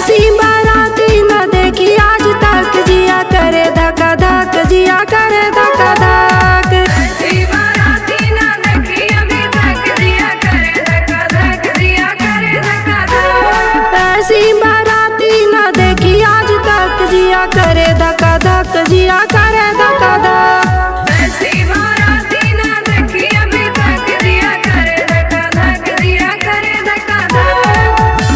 ऐसी बाराती न देखी आज तक, जिया करे धक धक, जिया करे धक धक। ऐसी बाराती न देखी अभी तक, जिया करे धक धक, जिया करे धक धक। ऐसी बाराती न देखी आज तक, जिया करे धक धक, जिया करे धक धक। ऐसी बाराती न देखी अभी तक, जिया करे धक धक, जिया करे धक धक।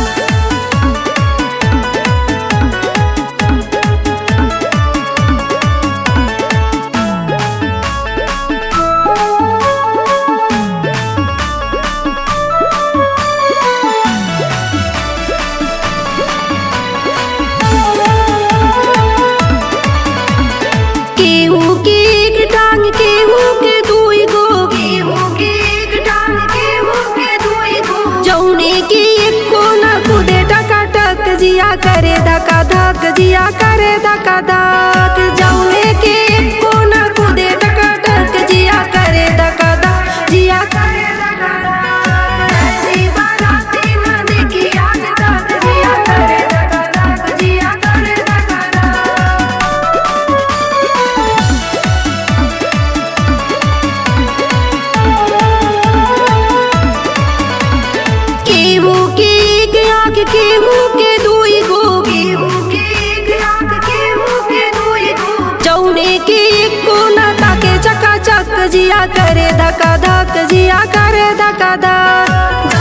केहू के एक टांग, केहू के दुई गो, केहू के एक टांग, केहू के दुई गो। जौने के एको न कूदे टकाटक, जिया करे धका धक, जिया करे धका धक। जौने के एको न कूदे टकाटक, जिया करे धका धक, जिया करे धका धक। ऐसी बाराती न देखी आज तक, जिया करे धक धक, जिया करे धक धक। केहू के एक आँख, केहू के दुई गो, केहू के एक आँख, केहू के दुई गो। जौने के एको न ताके चकाचक, जिया करे धका धक, जिया करे धका धक।